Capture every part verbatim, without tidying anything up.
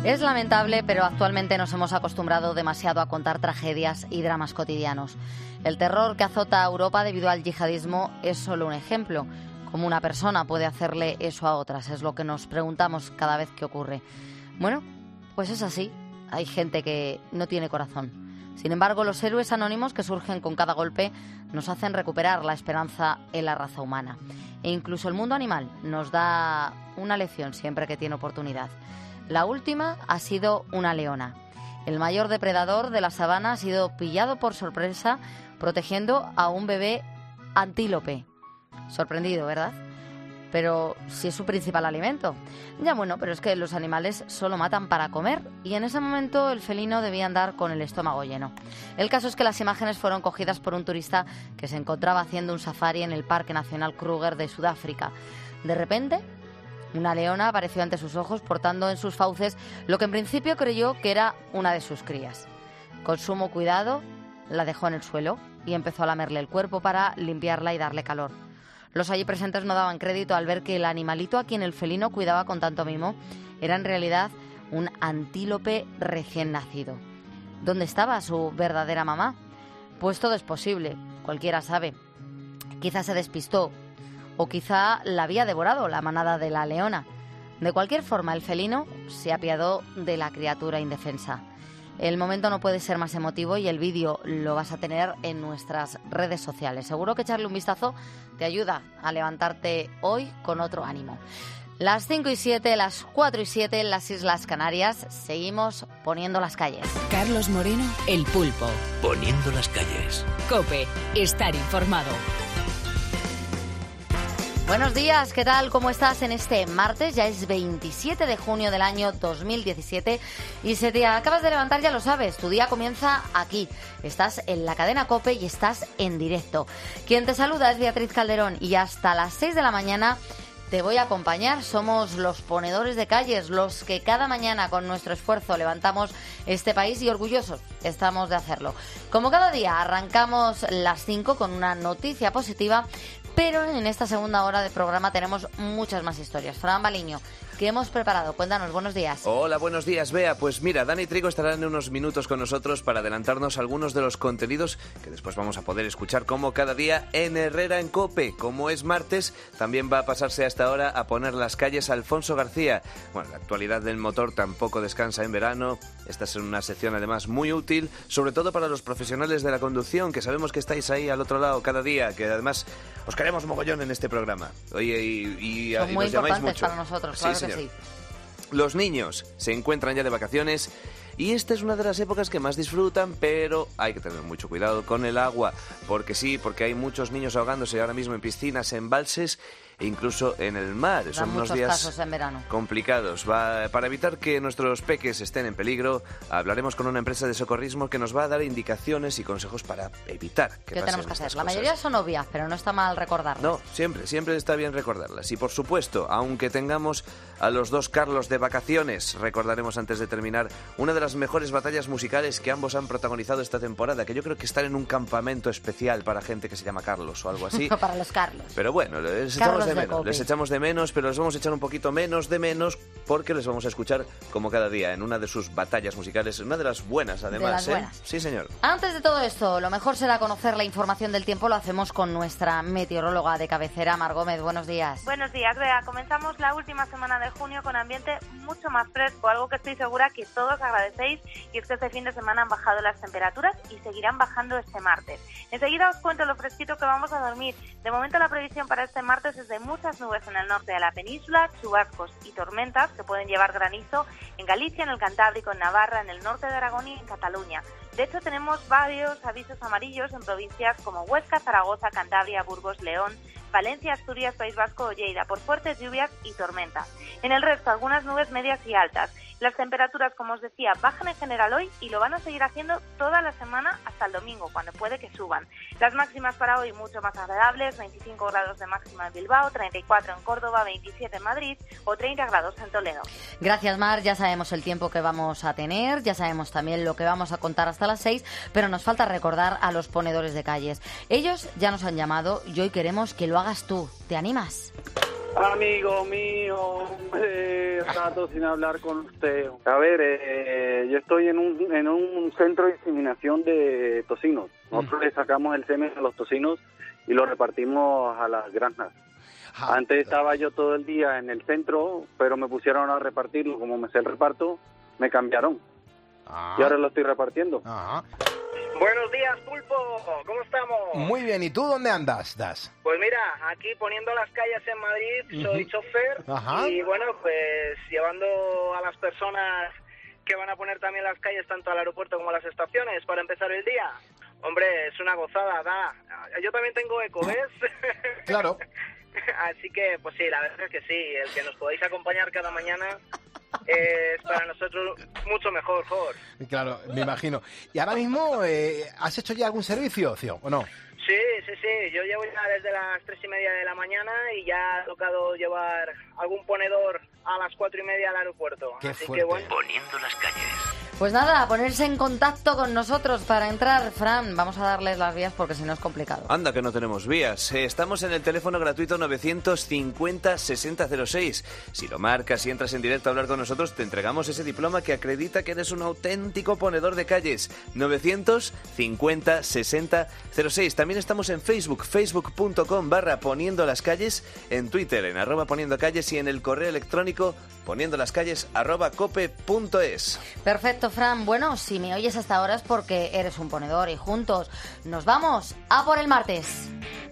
Es lamentable, pero actualmente nos hemos acostumbrado demasiado a contar tragedias y dramas cotidianos. El terror que azota a Europa debido al yihadismo es solo un ejemplo. ¿Cómo una persona puede hacerle eso a otras? Es lo que nos preguntamos cada vez que ocurre. Bueno, pues es así. Hay gente que no tiene corazón. Sin embargo, los héroes anónimos que surgen con cada golpe nos hacen recuperar la esperanza en la raza humana. E incluso el mundo animal nos da una lección siempre que tiene oportunidad. La última ha sido una leona. El mayor depredador de la sabana ha sido pillado por sorpresa protegiendo a un bebé antílope. Sorprendido, ¿verdad? Pero si es su principal alimento. Ya bueno, pero es que los animales solo matan para comer y en ese momento el felino debía andar con el estómago lleno. El caso es que las imágenes fueron cogidas por un turista que se encontraba haciendo un safari en el Parque Nacional Kruger de Sudáfrica. De repente, una leona apareció ante sus ojos portando en sus fauces lo que en principio creyó que era una de sus crías. Con sumo cuidado, la dejó en el suelo y empezó a lamerle el cuerpo para limpiarla y darle calor. Los allí presentes no daban crédito al ver que el animalito a quien el felino cuidaba con tanto mimo era en realidad un antílope recién nacido. ¿Dónde estaba su verdadera mamá? Pues todo es posible, cualquiera sabe. Quizá se despistó o quizá la había devorado la manada de la leona. De cualquier forma, el felino se apiadó de la criatura indefensa. El momento no puede ser más emotivo y el vídeo lo vas a tener en nuestras redes sociales. Seguro que echarle un vistazo te ayuda a levantarte hoy con otro ánimo. Las cinco y siete, las cuatro y siete en las Islas Canarias. Seguimos poniendo las calles. Carlos Moreno, El Pulpo. Poniendo las calles. COPE, estar informado. Buenos días, ¿qué tal? ¿Cómo estás en este martes? Ya es veintisiete de junio del año dos mil diecisiete y si te acabas de levantar ya lo sabes, tu día comienza aquí. Estás en la cadena COPE y estás en directo. Quien te saluda es Beatriz Calderón y hasta las seis de la mañana te voy a acompañar. Somos los ponedores de calles, los que cada mañana con nuestro esfuerzo levantamos este país y orgullosos estamos de hacerlo. Como cada día arrancamos las cinco con una noticia positiva, pero en esta segunda hora de programa tenemos muchas más historias. Fran Baliño, ¿qué hemos preparado? Cuéntanos, buenos días. Hola, buenos días, Bea. Pues mira, Dani Trigo estará en unos minutos con nosotros para adelantarnos algunos de los contenidos que después vamos a poder escuchar como cada día en Herrera en COPE. Como es martes, también va a pasarse a esta hora a poner las calles Alfonso García. Bueno, la actualidad del motor tampoco descansa en verano. Esta es una sección además muy útil, sobre todo para los profesionales de la conducción, que sabemos que estáis ahí al otro lado cada día, que además os queremos mogollón en este programa. Oye, y, y, Son y muy nos llamáis importantes mucho. para nosotros, claro sí, que señor. sí. Los niños se encuentran ya de vacaciones y esta es una de las épocas que más disfrutan, pero hay que tener mucho cuidado con el agua, porque sí, porque hay muchos niños ahogándose ahora mismo en piscinas, en embalses e incluso en el mar. Dan Son unos muchos días casos en verano. complicados. Va, para evitar que nuestros peques estén en peligro, hablaremos con una empresa de socorrismo que nos va a dar indicaciones y consejos para evitar que ¿Qué pasen tenemos que hacer? estas La cosas. mayoría son obvias, pero no está mal recordarlas. No, siempre, siempre está bien recordarlas. Y por supuesto, aunque tengamos a los dos Carlos de vacaciones, recordaremos antes de terminar una de las mejores batallas musicales que ambos han protagonizado esta temporada, que yo creo que están en un campamento especial para gente que se llama Carlos o algo así. Para los Carlos. Pero bueno, les Carlos echamos de de menos, Cope. les echamos de menos, pero les vamos a echar un poquito menos de menos porque les vamos a escuchar como cada día en una de sus batallas musicales, una de las buenas además. De las ¿eh? buenas. Sí, señor. Antes de todo esto, lo mejor será conocer la información del tiempo. Lo hacemos con nuestra meteoróloga de cabecera, Mar Gómez. Buenos días. Buenos días, Bea. Comenzamos la última semana de junio con ambiente mucho más fresco, algo que estoy segura que todos agradecéis, y es que este fin de semana han bajado las temperaturas y seguirán bajando este martes. Enseguida os cuento lo fresquito que vamos a dormir. De momento la previsión para este martes es de muchas nubes en el norte de la península, chubascos y tormentas que pueden llevar granizo en Galicia, en el Cantábrico, en Navarra, en el norte de Aragón y en Cataluña. De hecho, tenemos varios avisos amarillos en provincias como Huesca, Zaragoza, Cantabria, Burgos, León, Valencia, Asturias, País Vasco o Lleida por fuertes lluvias y tormentas. En el resto, algunas nubes medias y altas. Las temperaturas, como os decía, bajan en general hoy y lo van a seguir haciendo toda la semana hasta el domingo, cuando puede que suban. Las máximas para hoy mucho más agradables, veinticinco grados de máxima en Bilbao, treinta y cuatro en Córdoba, veintisiete en Madrid o treinta grados en Toledo. Gracias, Mar. Ya sabemos el tiempo que vamos a tener, ya sabemos también lo que vamos a contar hasta las seis, pero nos falta recordar a los ponedores de calles. Ellos ya nos han llamado y hoy queremos que lo hagas tú. ¿Te animas? Amigo mío, eh, rato sin hablar con usted. A ver, eh, yo estoy en un, en un centro de inseminación de tocinos. Nosotros mm. le sacamos el semen a los tocinos y lo repartimos a las granjas. Ah, Antes estaba yo todo el día en el centro, pero me pusieron a repartirlo. Como me sé el reparto, me cambiaron. Ah. Y ahora lo estoy repartiendo. Ah. Buenos días, Pulpo. ¿Cómo estamos? Muy bien. ¿Y tú dónde andas, Das? Pues mira, aquí poniendo las calles en Madrid, soy uh-huh. chofer. Ajá. Y bueno, pues llevando a las personas que van a poner también las calles tanto al aeropuerto como a las estaciones para empezar el día. Hombre, es una gozada, da. Yo también tengo eco, ¿ves? Claro. Así que, pues sí, la verdad es que sí, el que nos podáis acompañar cada mañana es para nosotros mucho mejor, Jorge. Claro, me imagino. ¿Y ahora mismo eh, has hecho ya algún servicio, Cio, o no? Sí, sí, sí. Yo llevo ya desde las tres y media de la mañana y ya ha tocado llevar algún ponedor a las cuatro y media al aeropuerto. Qué Así fuerte. que bueno. Poniendo las calles. Pues nada, a ponerse en contacto con nosotros para entrar. Fran, vamos a darles las vías porque si no es complicado. Anda, que no tenemos vías. Eh, estamos en el teléfono gratuito novecientos cincuenta sesenta cero seis. Si lo marcas y entras en directo a hablar con nosotros, te entregamos ese diploma que acredita que eres un auténtico ponedor de calles. novecientos cincuenta sesenta cero seis. También estamos en Facebook, facebook.com barra poniendo las calles, en Twitter, en arroba poniendo calles y en el correo electrónico poniendo las calles arroba cope punto es. Perfecto, Fran. Bueno, si me oyes hasta ahora es porque eres un ponedor y juntos nos vamos a por el martes.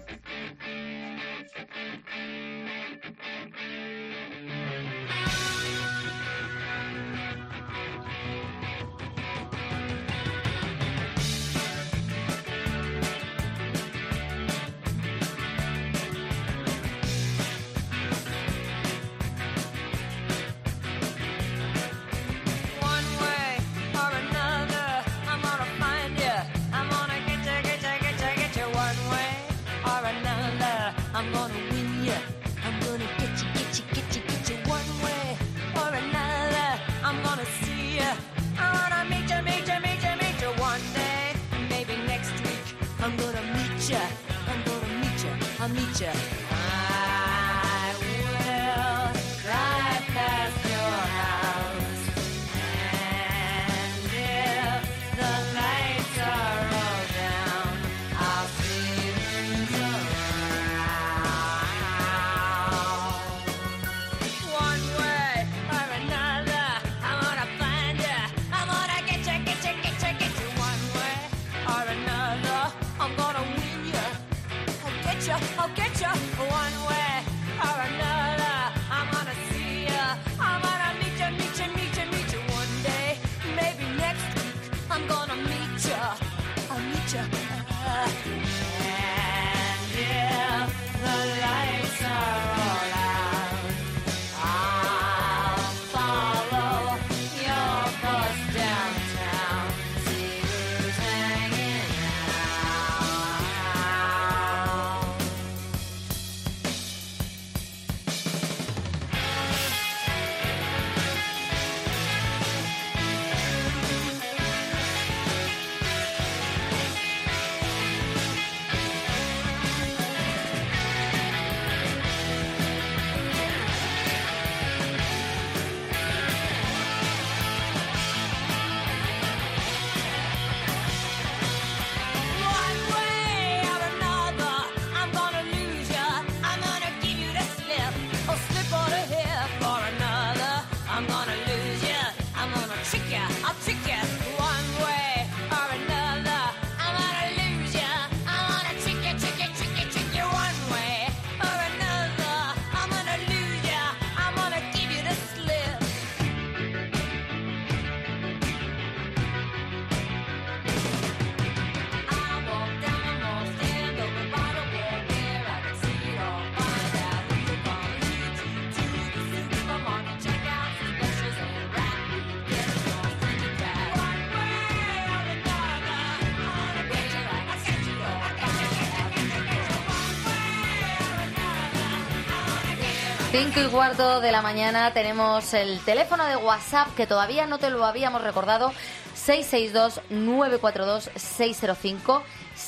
Cinco y cuarto de la mañana tenemos el teléfono de WhatsApp que todavía no te lo habíamos recordado, seis seis dos nueve cuatro dos seis cero cinco,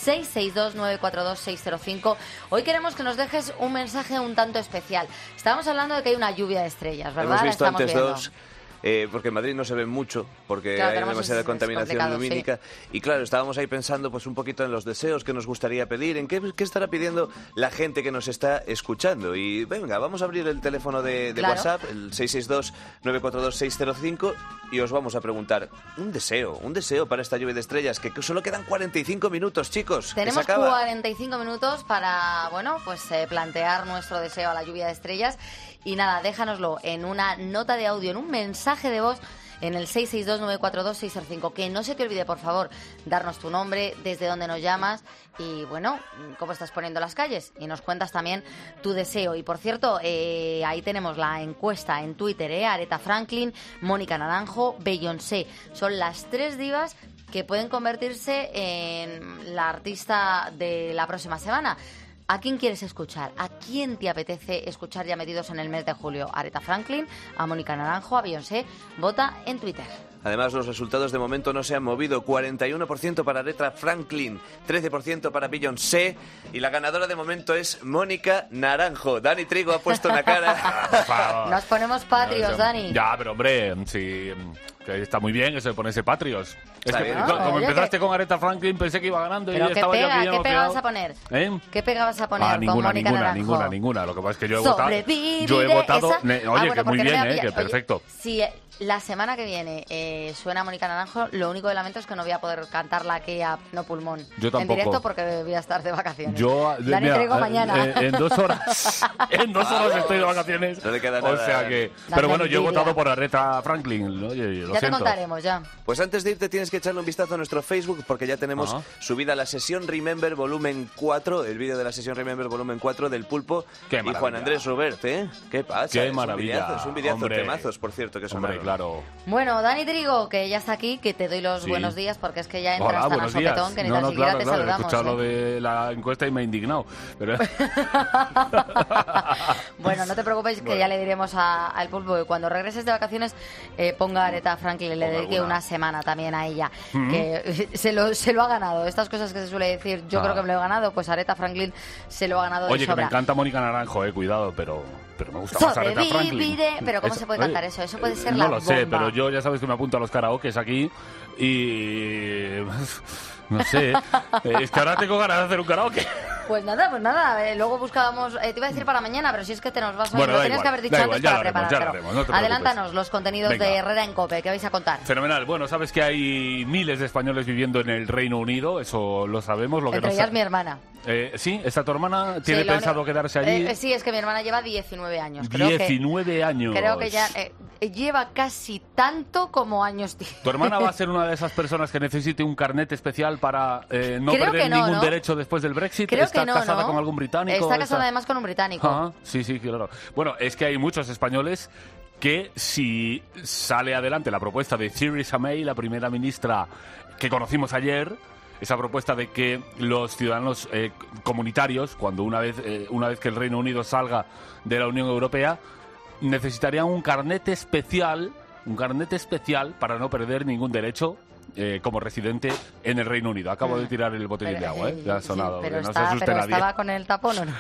seis seis dos, nueve cuatro dos, seis cero cinco. Hoy queremos que nos dejes un mensaje un tanto especial. Estábamos hablando de que hay una lluvia de estrellas, ¿verdad? Hemos visto Estamos antes viendo. dos... Eh, porque en Madrid no se ven mucho, porque claro, hay demasiada es, contaminación es lumínica. Sí. Y claro, estábamos ahí pensando pues un poquito en los deseos que nos gustaría pedir, en qué, qué estará pidiendo la gente que nos está escuchando. Y venga, vamos a abrir el teléfono de, de claro. WhatsApp, el seis seis dos, nueve cuatro dos, seis cero cinco, y os vamos a preguntar un deseo, un deseo para esta lluvia de estrellas, que solo quedan cuarenta y cinco minutos, chicos. Tenemos cuarenta y cinco minutos para, bueno, pues eh, plantear nuestro deseo a la lluvia de estrellas. Y nada, déjanoslo en una nota de audio, en un mensaje de voz, en el seis seis dos, nueve cuatro dos, seis cero cinco. Que no se te olvide, por favor, darnos tu nombre, desde dónde nos llamas y, bueno, cómo estás poniendo las calles. Y nos cuentas también tu deseo. Y, por cierto, eh, ahí tenemos la encuesta en Twitter, ¿eh? Aretha Franklin, Mónica Naranjo, Beyoncé. Son las tres divas que pueden convertirse en la artista de la próxima semana. ¿A quién quieres escuchar? ¿A quién te apetece escuchar ya metidos en el mes de julio? ¿A Aretha Franklin? ¿A Mónica Naranjo? ¿A Beyoncé? Vota en Twitter. Además, los resultados de momento no se han movido. cuarenta y uno por ciento para Aretha Franklin, trece por ciento para Beyoncé y la ganadora de momento es Mónica Naranjo. Dani Trigo ha puesto una cara. Nos ponemos patrios, no, Dani. Ya, pero hombre, sí, que está muy bien eso de ponerse patrios. Es que, no, como oye, empezaste que... con Aretha Franklin, pensé que iba ganando y pero estaba pega, yo aquí ¿qué pega emocionado. vas a poner? ¿Eh? ¿Qué pega vas a poner ah, con ninguna, Mónica ninguna, Naranjo? ninguna, ninguna. Lo que pasa es que yo he votado... Yo he votado... Esa... Ne, oye, ah, bueno, que muy no bien, me eh, que oye, perfecto. Si la semana que viene eh, suena Mónica Naranjo, lo único que lamento es que no voy a poder cantarla aquí a no pulmón. Yo tampoco. En directo porque voy a estar de vacaciones. Yo... Dani Trigo mañana. Eh, en dos horas. en dos horas estoy de vacaciones. No le queda nada. O sea que... La pero bueno, mentira. yo he votado por Aretha Franklin. ¿no? Oye, lo ya siento. te contaremos, ya. Pues antes de irte tienes que echarle un vistazo a nuestro Facebook porque ya tenemos Ajá. subida la sesión Remember volumen cuatro, el vídeo de la sesión Remember volumen cuatro del Pulpo Qué y maravilla. Juan Andrés Robert, ¿eh? ¿Qué pasa? Qué es un maravilla. videazo, es un videazo, Hombre. temazos, por cierto, que son Hombre, claro. Bueno, Dani Trigo, que ya está aquí, que te doy los Sí. buenos días porque es que ya entras Hola, tan a buenos días. sopetón que ni no, tan no, siquiera claro, te claro, he saludamos. escuchado ¿eh? lo de la encuesta y me he indignado. Pero... Bueno, no te preocupes que Bueno. ya le diremos a- al Pulpo que cuando regreses de vacaciones eh, ponga a Aretha Franklin y le Ponga dedique alguna. una semana también a ella. Mm. Que se lo, se lo ha ganado. Estas cosas que se suele decir, yo Ah. creo que me lo he ganado, pues Aretha Franklin se lo ha ganado de Oye, que me sobra. encanta Mónica Naranjo, eh, cuidado, pero, pero me gusta más Aretha Franklin. Sobreviviré. Pero ¿cómo Eso- se puede oye, cantar eso? Eso puede eh, ser no la lo sé, bomba. pero yo ya sabes que me apunto a los karaokes aquí y... No sé, eh, es que ahora tengo ganas de hacer un karaoke. Pues nada, pues nada, eh, luego buscábamos, eh, te iba a decir para mañana, pero si es que te nos vas hoy, Bueno, lo da tenías igual, que haber dicho da antes igual, ya para lo haremos, ya lo preparar. haremos, no te preocupes. Adelántanos los contenidos Venga. de Herrera en COPE, ¿qué vais a contar? Fenomenal. Bueno, sabes que hay miles de españoles viviendo en el Reino Unido, eso lo sabemos. Lo que Entre no ellas sa- mi hermana. Eh, sí, ¿está tu hermana? ¿Tiene Sí, lo pensado único- quedarse allí? Eh, sí, es que mi hermana lleva diecinueve años. Creo diecinueve que, años. Creo que ya eh, lleva casi tanto como años tiene. ¿Tu hermana va a ser una de esas personas que necesite un carnet especial para eh, no Creo perder que no, ningún ¿no? derecho después del Brexit? Creo ¿Está que no, casada ¿no? con algún británico? Está casada además con un británico. Ajá, sí, sí, claro. Bueno, es que hay muchos españoles que si sale adelante la propuesta de Theresa May, la primera ministra que conocimos ayer, esa propuesta de que los ciudadanos eh, comunitarios, cuando una vez, eh, una vez que el Reino Unido salga de la Unión Europea, necesitarían un carnet especial, un carnet especial para no perder ningún derecho eh, como residente en el Reino Unido. Acabo de tirar el botellín de agua, ¿eh? Ya ha Sí, sonado, pero que no está- se asuste pero nadie. estaba con el tapón, ¿o no?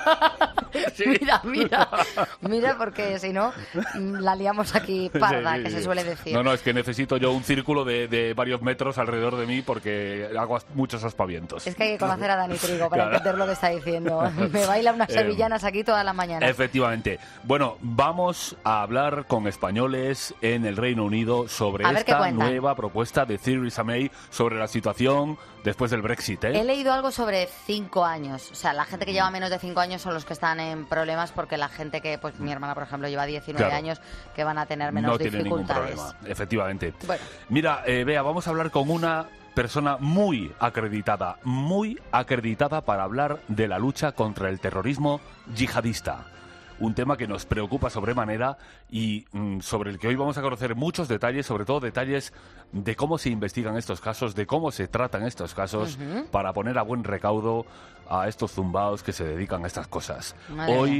Sí. Mira, mira, mira, porque si no, mm, la liamos aquí parda, Sí, sí, que sí. se suele decir. No, no, es que necesito yo un círculo de, de varios metros alrededor de mí porque hago as- muchos aspavientos. Es que hay que conocer a Dani Trigo para Claro. entender lo que está diciendo. Me baila unas Eh, sevillanas aquí todas las mañanas. Efectivamente. Bueno, vamos a hablar con españoles en el Reino Unido sobre A ver qué esta cuentan. nueva propuesta de Theresa May sobre la situación después del Brexit, ¿eh? He leído algo sobre cinco años. O sea, la gente que lleva menos de cinco años son los que están en problemas porque la gente que, pues mi hermana, por ejemplo, lleva diecinueve Claro. años, que van a tener menos no tiene ningún dificultades. problema, efectivamente. Bueno. Mira, eh, Bea, vamos a hablar con una persona muy acreditada, muy acreditada para hablar de la lucha contra el terrorismo yihadista. Un tema que nos preocupa sobremanera y mm, sobre el que hoy vamos a conocer muchos detalles, sobre todo detalles de cómo se investigan estos casos, de cómo se tratan estos casos, para poner a buen recaudo a estos zumbaos que se dedican a estas cosas. Madre Hoy mía.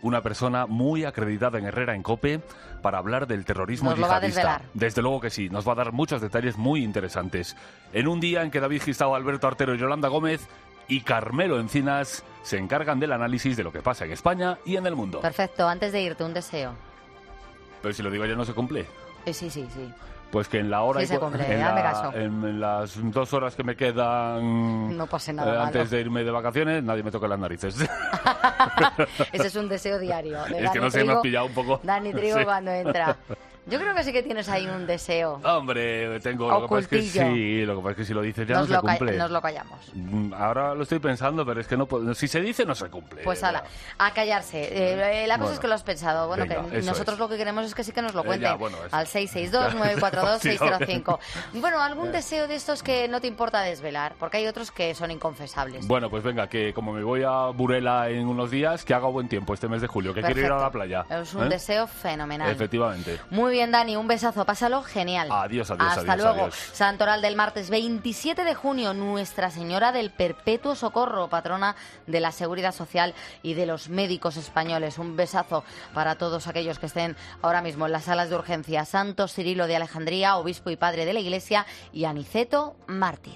una persona muy acreditada en Herrera en COPE para hablar del terrorismo Nos lo va a yihadista. desvelar. Desde luego que sí, nos va a dar muchos detalles muy interesantes. En un día en que David Gistao, Alberto Artero, Yolanda Gómez y Carmelo Encinas se encargan del análisis de lo que pasa en España y en el mundo. Perfecto, antes de irte, un deseo. Pero si lo digo yo no se cumple. Eh, sí, sí, sí. Pues que en la hora Sí y se cu- cumple, en, hazme la- caso. en las dos horas que me quedan No pase nada eh, malo. antes de irme de vacaciones, nadie me toque las narices. Ese es un deseo diario. de Es que Dani no sé, me Trigo. has pillado un poco. Dani Trigo Sí. cuando entra. Yo creo que sí que tienes ahí un deseo. Hombre, tengo... Lo que pasa es que Ocultillo. sí, lo que pasa es que si lo dices ya Nos, no lo se ca- cumple. nos lo callamos. Mm, Ahora lo estoy pensando, pero es que no puedo- si se dice no se cumple. Pues ala, a callarse. Eh, la cosa Bueno. es que lo has pensado. Bueno, Venga, que eso nosotros es. lo que queremos es que sí que nos lo Eh, cuenten. ya, bueno, eso. Al seis seis dos, nueve cuatro dos, seis cero cinco. Efectivamente. Bueno, algún deseo de estos que no te importa desvelar, porque hay otros que son inconfesables. Bueno, pues venga, que como me voy a Burela en unos días, que haga buen tiempo este mes de julio, que quiero ir a la playa. Es un ¿eh? deseo fenomenal. Efectivamente. Muy bien, Dani, un besazo, pásalo genial. Adiós, adiós, Hasta adiós, luego. adiós. Santoral del martes veintisiete de junio, Nuestra Señora del Perpetuo Socorro, patrona de la Seguridad Social y de los médicos españoles. Un besazo para todos aquellos que estén ahora mismo en las salas de urgencia. Santo Cirilo de Alejandría, obispo y padre de la Iglesia, y Aniceto, mártir.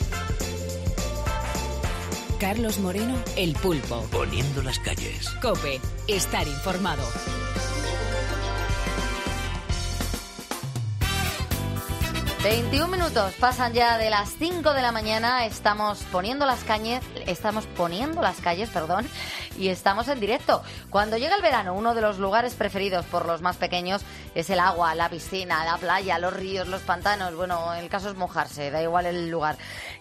Carlos Moreno, El Pulpo. Poniendo las calles. COPE, estar informado. veintiún minutos pasan ya de las cinco de la mañana. Estamos poniendo las calles, estamos poniendo las calles, perdón, y estamos en directo. Cuando llega el verano, uno de los lugares preferidos por los más pequeños es el agua, la piscina, la playa, los ríos, los pantanos. Bueno, el caso es mojarse, da igual el lugar.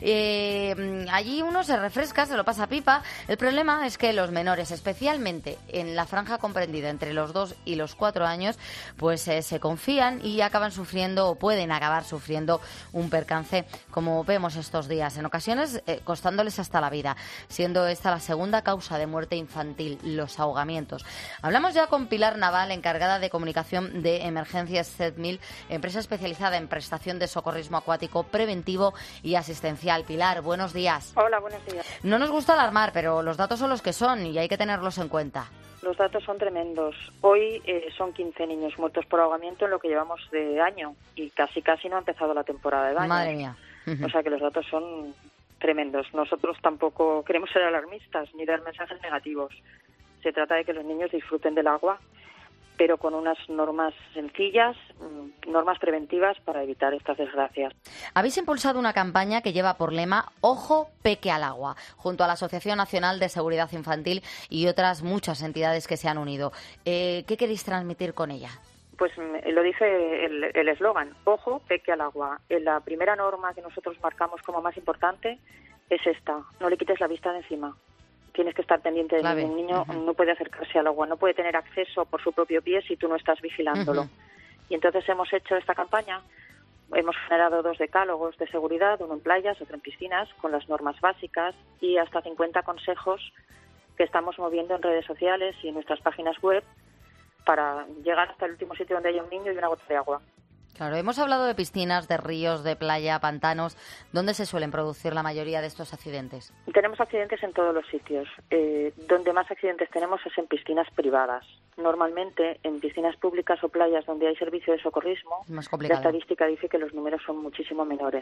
Eh, allí uno se refresca, se lo pasa pipa. El problema es que los menores, especialmente en la franja comprendida entre los dos y los cuatro años, pues eh, se confían y acaban sufriendo o pueden acabar sufriendo un percance, como vemos estos días, en ocasiones eh, costándoles hasta la vida, siendo esta la segunda causa de muerte infantil, los ahogamientos. Hablamos ya con Pilar Naval, encargada de comunicación de Emergencias Z mil, empresa especializada en prestación de socorrismo acuático preventivo y asistencial. Pilar, buenos días. Hola, buenos días. No nos gusta alarmar, pero los datos son los que son y hay que tenerlos en cuenta. Los datos son tremendos. Hoy eh, son quince niños muertos por ahogamiento en lo que llevamos de año y casi casi no ha empezado la temporada de baños. Madre mía. O sea que los datos son tremendos. Nosotros tampoco queremos ser alarmistas ni dar mensajes negativos. Se trata de que los niños disfruten del agua, pero con unas normas sencillas, normas preventivas para evitar estas desgracias. Habéis impulsado una campaña que lleva por lema Ojo, peque al agua, junto a la Asociación Nacional de Seguridad Infantil y otras muchas entidades que se han unido. Eh, ¿Qué queréis transmitir con ella? Pues lo dice el eslogan, ojo, peque al agua. La primera norma que nosotros marcamos como más importante es esta, no le quites la vista de encima. Tienes que estar pendiente de Clave. niño. Un niño Uh-huh. no puede acercarse al agua, no puede tener acceso por su propio pie si tú no estás vigilándolo. Uh-huh. Y entonces hemos hecho esta campaña, hemos generado dos decálogos de seguridad, uno en playas, otro en piscinas, con las normas básicas y hasta cincuenta consejos que estamos moviendo en redes sociales y en nuestras páginas web para llegar hasta el último sitio donde haya un niño y una gota de agua. Claro, hemos hablado de piscinas, de ríos, de playa, pantanos. ¿Dónde se suelen producir la mayoría de estos accidentes? Tenemos accidentes en todos los sitios. Eh, donde más accidentes tenemos es en piscinas privadas. Normalmente, en piscinas públicas o playas donde hay servicio de socorrismo, Más la complicado. estadística dice que los números son muchísimo menores.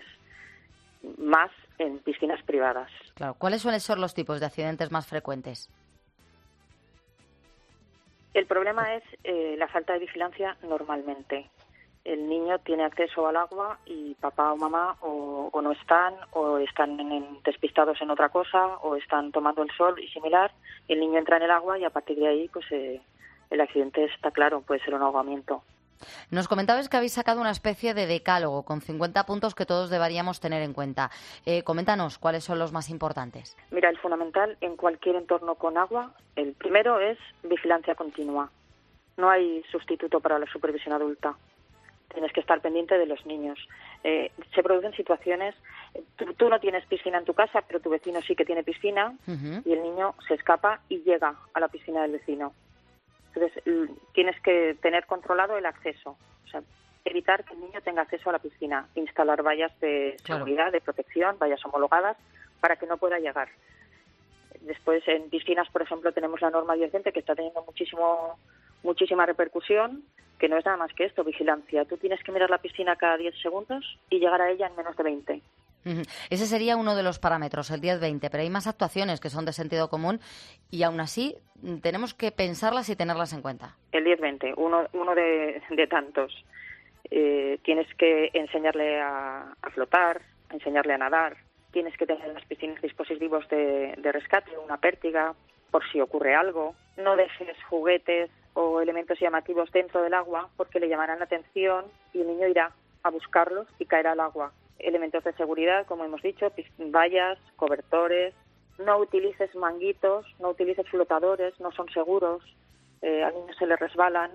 Más en piscinas privadas. Claro. ¿Cuáles suelen ser los tipos de accidentes más frecuentes? El problema es eh, la falta de vigilancia normalmente. El niño tiene acceso al agua y papá o mamá o, o no están, o están en, en, despistados en otra cosa, o están tomando el sol y similar. El niño entra en el agua y a partir de ahí pues eh, el accidente está claro, puede ser un ahogamiento. Nos comentabas que habéis sacado una especie de decálogo con cincuenta puntos que todos deberíamos tener en cuenta. Eh, coméntanos cuáles son los más importantes. Mira, el fundamental en cualquier entorno con agua, el primero es vigilancia continua. No hay sustituto para la supervisión adulta. Tienes que estar pendiente de los niños. Eh, se producen situaciones, tú, tú no tienes piscina en tu casa, pero tu vecino sí que tiene piscina, Uh-huh. y el niño se escapa y llega a la piscina del vecino. Entonces, l- tienes que tener controlado el acceso, o sea, evitar que el niño tenga acceso a la piscina, instalar vallas de Claro. seguridad, de protección, vallas homologadas, para que no pueda llegar. Después, en piscinas, por ejemplo, tenemos la norma diez veinte que está teniendo muchísimo muchísima repercusión, que no es nada más que esto, vigilancia. Tú tienes que mirar la piscina cada diez segundos y llegar a ella en menos de veinte. Uh-huh. Ese sería uno de los parámetros, el diez veinte, pero hay más actuaciones que son de sentido común y aún así tenemos que pensarlas y tenerlas en cuenta. El diez veinte, uno, uno de, de tantos. Eh, tienes que enseñarle a, a flotar, a enseñarle a nadar, tienes que tener en las piscinas dispositivos de, de rescate, una pértiga, por si ocurre algo. No dejes juguetes o elementos llamativos dentro del agua porque le llamarán la atención y el niño irá a buscarlos y caerá al agua. Elementos de seguridad, como hemos dicho, vallas, cobertores. No utilices manguitos, no utilices flotadores, no son seguros, eh, al niño se le resbalan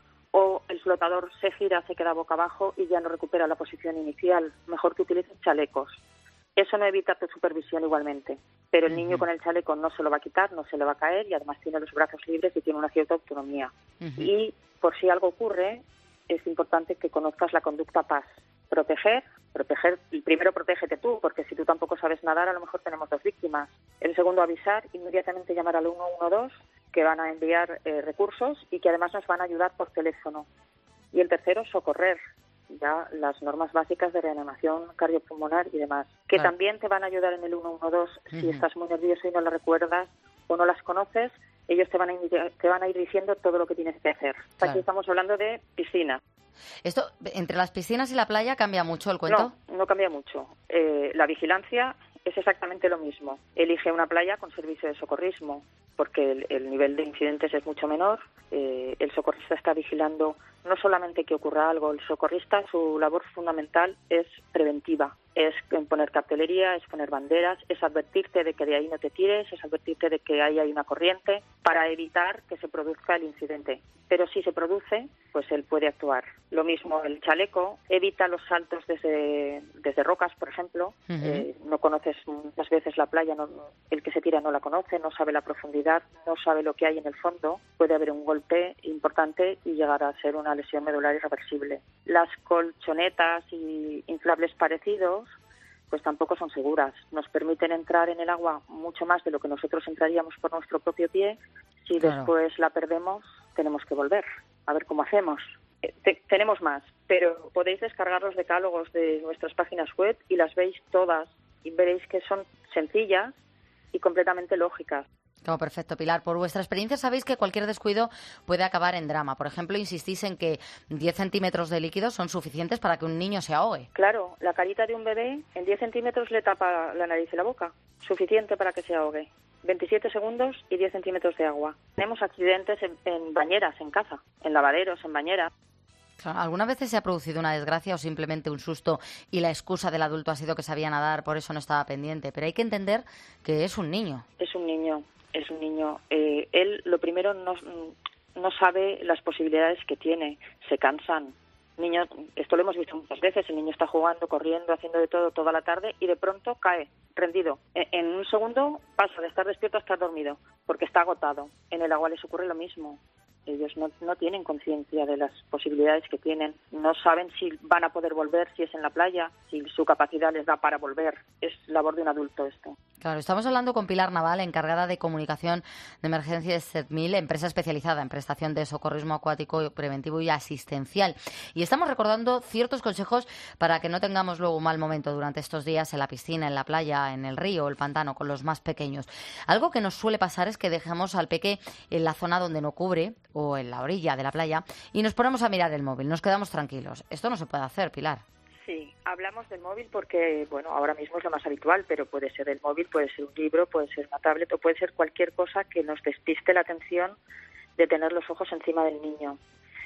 o el flotador se gira, se queda boca abajo y ya no recupera la posición inicial. Mejor que utilices chalecos. Eso no evita tu supervisión igualmente, pero el niño con el chaleco no se lo va a quitar, no se le va a caer y además tiene los brazos libres y tiene una cierta autonomía. Uh-huh. Y por si algo ocurre, es importante que conozcas la conducta P A S. Proteger, proteger, primero protégete tú, porque si tú tampoco sabes nadar, a lo mejor tenemos dos víctimas. El segundo, avisar, inmediatamente llamar al uno uno dos, que van a enviar eh, recursos y que además nos van a ayudar por teléfono. Y el tercero, socorrer. Ya las normas básicas de reanimación cardiopulmonar y demás, que claro. También te van a ayudar en el uno uno dos uh-huh. Si estás muy nervioso y no las recuerdas o no las conoces, ellos te van a, te van a ir diciendo todo lo que tienes que hacer. Claro. Aquí estamos hablando de piscina. ¿Esto entre las piscinas y la playa cambia mucho el cuento? No, no cambia mucho. Eh, la vigilancia es exactamente lo mismo. Elige una playa con servicio de socorrismo, porque el, el nivel de incidentes es mucho menor. Eh, el socorrista está vigilando no solamente que ocurra algo, el socorrista, su labor fundamental es preventiva. Es poner cartelería, es poner banderas, es advertirte de que de ahí no te tires, es advertirte de que ahí hay una corriente para evitar que se produzca el incidente. Pero si se produce, pues él puede actuar. Lo mismo el chaleco, evita los saltos desde, desde rocas, por ejemplo. Uh-huh. Eh, no conoces muchas veces la playa, no, el que se tira no la conoce, no sabe la profundidad, no sabe lo que hay en el fondo. Puede haber un golpe importante y llegar a ser una lesión medular irreversible. Las colchonetas y inflables parecidos pues tampoco son seguras. Nos permiten entrar en el agua mucho más de lo que nosotros entraríamos por nuestro propio pie. Si claro. Después la perdemos, tenemos que volver. A ver cómo hacemos. Te, tenemos más, pero podéis descargar los decálogos de nuestras páginas web y las veis todas y veréis que son sencillas y completamente lógicas. Oh, perfecto, Pilar. Por vuestra experiencia sabéis que cualquier descuido puede acabar en drama. Por ejemplo, insistís en que diez centímetros de líquido son suficientes para que un niño se ahogue. Claro, la carita de un bebé en diez centímetros le tapa la nariz y la boca. Suficiente para que se ahogue. veintisiete segundos y diez centímetros de agua. Tenemos accidentes en, en bañeras, en casa, en lavaderos, en bañeras. ¿Algunas veces se ha producido una desgracia o simplemente un susto y la excusa del adulto ha sido que sabía nadar, por eso no estaba pendiente? Pero hay que entender que es un niño. Es un niño. Es un niño. Eh, él, lo primero, no, no sabe las posibilidades que tiene. Se cansan. Niño, esto lo hemos visto muchas veces. El niño está jugando, corriendo, haciendo de todo toda la tarde y de pronto cae, rendido. En, en un segundo pasa de estar despierto a estar dormido, porque está agotado. En el agua les ocurre lo mismo. Ellos no, no tienen conciencia de las posibilidades que tienen. No saben si van a poder volver, si es en la playa, si su capacidad les da para volver. Es labor de un adulto esto. Claro, estamos hablando con Pilar Naval, encargada de comunicación de emergencias de CEDMIL, empresa especializada en prestación de socorrismo acuático preventivo y asistencial. Y estamos recordando ciertos consejos para que no tengamos luego un mal momento durante estos días en la piscina, en la playa, en el río, el pantano, con los más pequeños. Algo que nos suele pasar es que dejamos al peque en la zona donde no cubre o en la orilla de la playa y nos ponemos a mirar el móvil, nos quedamos tranquilos. Esto no se puede hacer, Pilar. Sí, hablamos del móvil porque, bueno, ahora mismo es lo más habitual, pero puede ser el móvil, puede ser un libro, puede ser una tablet o puede ser cualquier cosa que nos despiste la atención de tener los ojos encima del niño.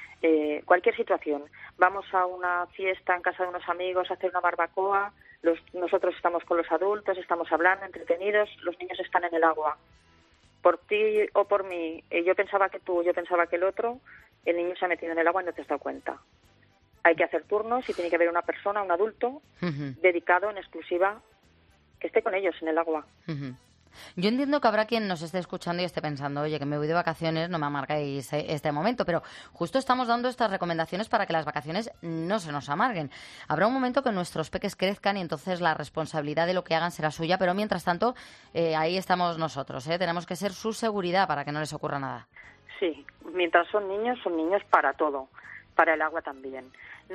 Eh, cualquier situación. Vamos a una fiesta en casa de unos amigos a hacer una barbacoa, los, nosotros estamos con los adultos, estamos hablando, entretenidos, los niños están en el agua. Por ti o por mí, eh, yo pensaba que tú, yo pensaba que el otro, el niño se ha metido en el agua y no te has dado cuenta. Hay que hacer turnos y tiene que haber una persona, un adulto, uh-huh. dedicado en exclusiva, que esté con ellos en el agua. Uh-huh. Yo entiendo que habrá quien nos esté escuchando y esté pensando, oye, que me voy de vacaciones, no me amarguéis este momento, pero justo estamos dando estas recomendaciones para que las vacaciones no se nos amarguen. Habrá un momento que nuestros peques crezcan y entonces la responsabilidad de lo que hagan será suya, pero mientras tanto, eh, ahí estamos nosotros, ¿eh? Tenemos que ser su seguridad para que no les ocurra nada. Sí, mientras son niños, son niños para todo, para el agua también.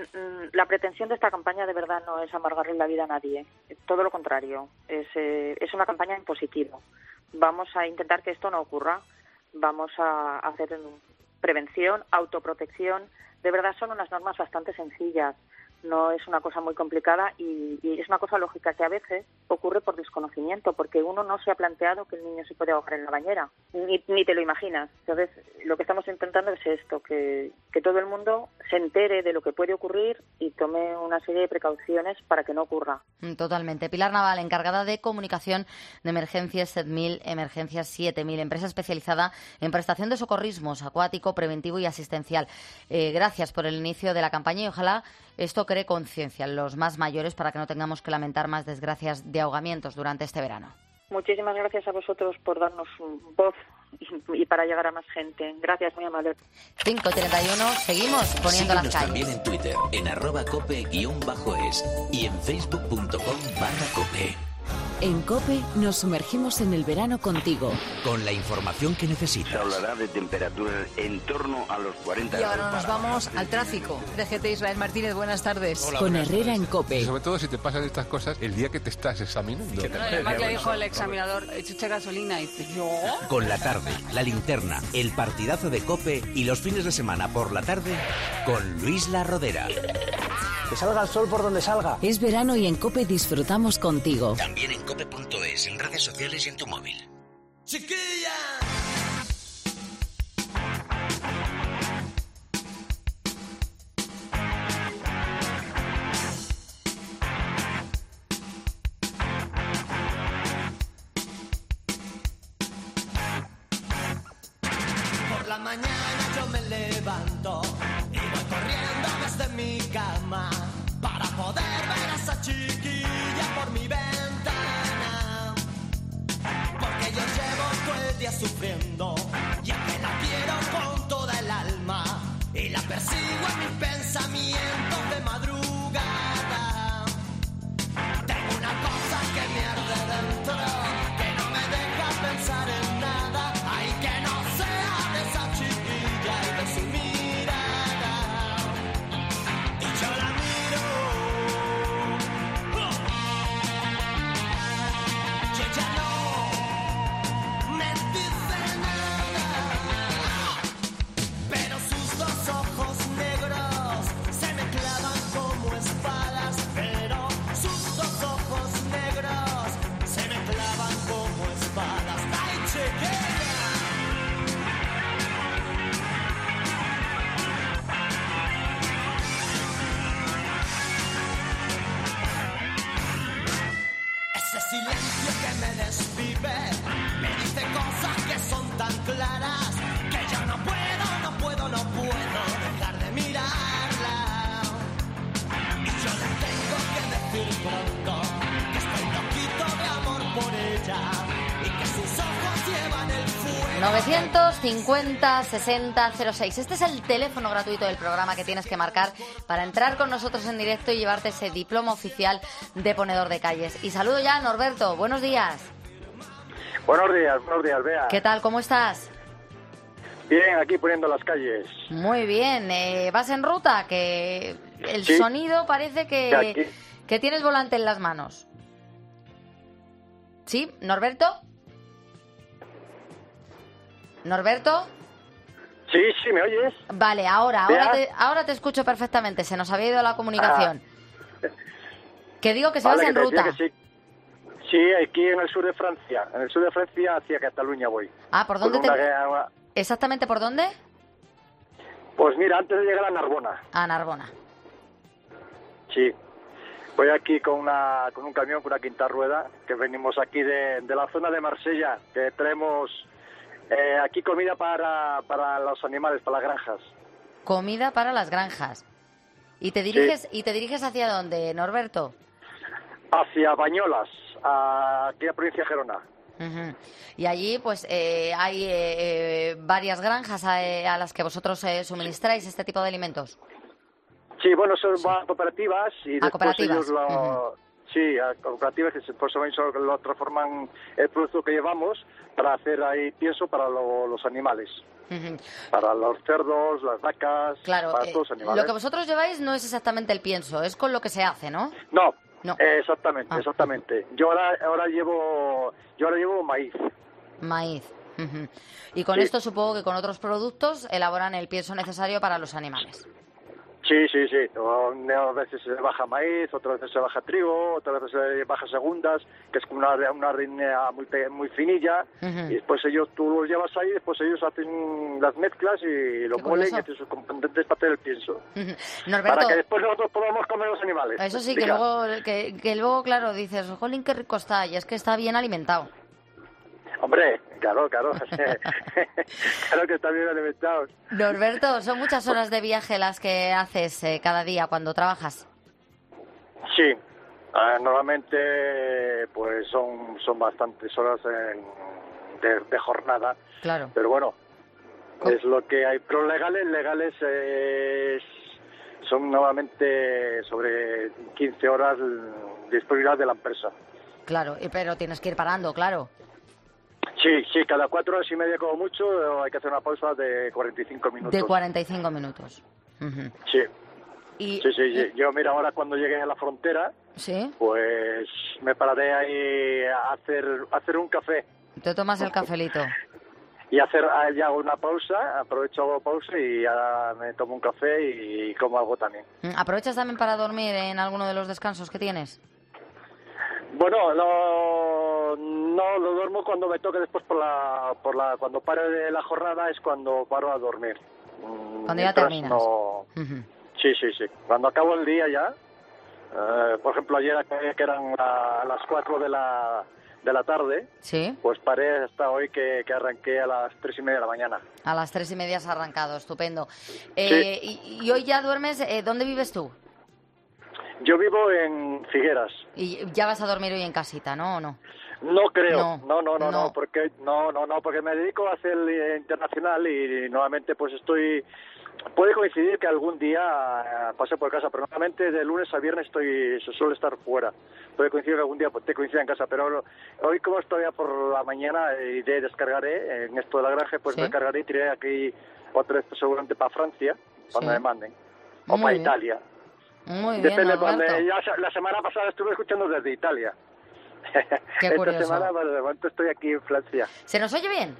La pretensión de esta campaña de verdad no es amargarle la vida a nadie, todo lo contrario, es, eh, es una campaña en positivo. Vamos a intentar que esto no ocurra, vamos a hacer prevención, autoprotección, de verdad son unas normas bastante sencillas, no es una cosa muy complicada y, y es una cosa lógica que a veces ocurre por desconocimiento, porque uno no se ha planteado que el niño se puede ahogar en la bañera, ni, ni te lo imaginas. Entonces, lo que estamos intentando es esto, que, que todo el mundo se entere de lo que puede ocurrir y tome una serie de precauciones para que no ocurra. Totalmente. Pilar Naval, encargada de comunicación de Emergencias siete mil, Emergencias siete mil, empresa especializada en prestación de socorrismos acuático, preventivo y asistencial. Eh, gracias por el inicio de la campaña y ojalá esto cree conciencia en los más mayores para que no tengamos que lamentar más desgracias de ahogamientos durante este verano. Muchísimas gracias a vosotros por darnos voz y para llegar a más gente. Gracias, muy amable. cinco treinta y uno, seguimos poniendo Síguenos las calles. También en Twitter, en arroba cope guión bajo es y en facebook punto com barra cope. En COPE nos sumergimos en el verano contigo. Con la información que necesitas. Se hablará de temperaturas en torno a los cuarenta grados. Y ahora grados. nos vamos al tráfico. D G T Israel Martínez, buenas tardes. Hola, con Herrera en COPE. Y sobre todo si te pasan estas cosas el día que te estás examinando. No, además le dijo el examinador, eche gasolina y dice, ¿yo? Con la tarde, la linterna, el partidazo de COPE y los fines de semana por la tarde con Luis La Rodera. Que salga el sol por donde salga. Es verano y en COPE disfrutamos contigo. También en cope punto es, en redes sociales y en tu móvil. ¡Chiquilla! Por la mañana yo me levanto y voy corriendo desde mi cama para poder ver a esa chiquilla por mi ventana. Porque yo llevo todo el día sufriendo y aunque la quiero con toda el alma y la persigo en mis pensamientos de madrugada. Tengo una cosa que me arde dentro, que no me deja pensar en nada. Ay, que no sea de esa chiquilla y de su mirada. Y yo la miro, y ella no me dice nada, pero sus dos ojos negros se me clavan como espadas, pero sus dos ojos negros se me clavan como espadas. ¡Ay, chiquilla! Ese silencio que me desvive me dice cosas que son tan claras que yo no puedo, no puedo, no puedo dejar de mirarla. Y yo le tengo que decir pronto que estoy loquito de amor por ella y que sus ojos llevan el fuego. novecientos cincuenta sesenta cero seis. Este es el teléfono gratuito del programa que tienes que marcar para entrar con nosotros en directo y llevarte ese diploma oficial de ponedor de calles. Y saludo ya a Norberto. Buenos días. Buenos días, buenos días, Bea. ¿Qué tal? ¿Cómo estás? Bien, aquí poniendo las calles. Muy bien. Eh, ¿Vas en ruta? Que el Sí. sonido parece Aquí. que, que tienes volante en las manos. ¿Sí? ¿Norberto? ¿Norberto? Sí, sí, ¿me oyes? Vale, ahora, ahora Bea. te, ahora te escucho perfectamente. Se nos había ido la comunicación. Ah. Que digo que se Vale, vas en que te decía ruta. que sí. Sí, aquí en el sur de Francia. En el sur de Francia hacia Cataluña voy. Ah, ¿por dónde Con te...? una guía- ¿Exactamente por dónde? Pues mira, antes de llegar a Narbona. A Narbona. Sí. Voy aquí con una con un camión, con una quinta rueda, que venimos aquí de, de la zona de Marsella, que traemos eh, aquí comida para, para los animales, para las granjas. Comida para las granjas. ¿Y te diriges y te diriges hacia dónde, Norberto? Hacia Bañolas, a aquí a la provincia de Gerona. Uh-huh. Y allí pues eh, hay eh, varias granjas a, a las que vosotros eh, suministráis este tipo de alimentos. Sí, bueno, son sí. a cooperativas y ¿A después cooperativas? ellos lo... Uh-huh. Sí, a cooperativas que por eso lo transforman el producto que llevamos para hacer ahí pienso para lo, los animales. Uh-huh. Para los cerdos, las vacas, claro, para eh, todos los animales. Lo que vosotros lleváis no es exactamente el pienso, es con lo que se hace, ¿no? No, no. Eh, exactamente, ah. exactamente. Yo ahora, ahora llevo, yo ahora llevo maíz. Maíz. Uh-huh. Y con sí. esto supongo que con otros productos elaboran el pienso necesario para los animales. Sí, sí, sí. A veces se baja maíz, otras veces se baja trigo, otras veces se baja segundas, que es una, una harina muy, muy finilla, uh-huh. y después ellos, tú los llevas ahí, después ellos hacen las mezclas y lo muelen y hacen sus componentes para hacer el pienso. Uh-huh. Norberto, para que después nosotros podamos comer los animales. Eso sí, que luego, que, que luego, claro, dices, jolín, qué rico está, y es que está bien alimentado. Hombre, claro, claro. Claro que está bien alimentado. Norberto, ¿son muchas horas de viaje las que haces eh, cada día cuando trabajas? Sí. Uh, normalmente, pues son son bastantes horas en, de, de jornada. Claro. Pero bueno, ¿cómo? Es lo que hay. Pero legales, legales eh, son normalmente sobre quince horas de disponibilidad de la empresa. Claro, pero tienes que ir parando, claro. Sí, sí, cada cuatro horas y media como mucho hay que hacer una pausa de cuarenta y cinco minutos. De cuarenta y cinco minutos. Uh-huh. Sí. Y, sí, sí, y... yo mira ahora cuando llegue a la frontera, ¿sí? Pues me pararé ahí a hacer, a hacer un café. Te tomas el cafelito. Y hacer ya hago una pausa, aprovecho hago pausa y ya me tomo un café y como algo también. ¿Aprovechas también para dormir en alguno de los descansos que tienes? Bueno, no, no lo duermo cuando me toque después por la, por la, cuando pare de la jornada es cuando paro a dormir. Cuando ya terminas. No... Uh-huh. Sí, sí, sí. Cuando acabo el día ya, eh, por ejemplo ayer que eran a las cuatro de la de la tarde, sí. Pues paré hasta hoy que, que arranqué a las tres y media de la mañana. A las tres y media has arrancado, estupendo. Eh, sí. y, y hoy ya duermes, eh, ¿dónde vives tú? Yo vivo en Figueras. Y ya vas a dormir hoy en casita, ¿no? ¿O no? No creo, no, no, no, no, no, no, porque no, no, no, porque me dedico a hacer el internacional y, y nuevamente pues estoy. Puede coincidir que algún día pase por casa, pero normalmente de lunes a viernes estoy, suele estar fuera. Puede coincidir que algún día te coincida en casa, pero hoy como estoy ya por la mañana y de descargaré en esto de la granja, pues ¿sí? Descargaré y tiré aquí otra vez seguramente para Francia cuando sí. me manden o Muy para bien. Italia. Muy Depende bien, cuando, Norberto. ya, la semana pasada estuve escuchando desde Italia. Qué Esta curioso. semana, bueno, de momento estoy aquí en Francia. ¿Se nos oye bien?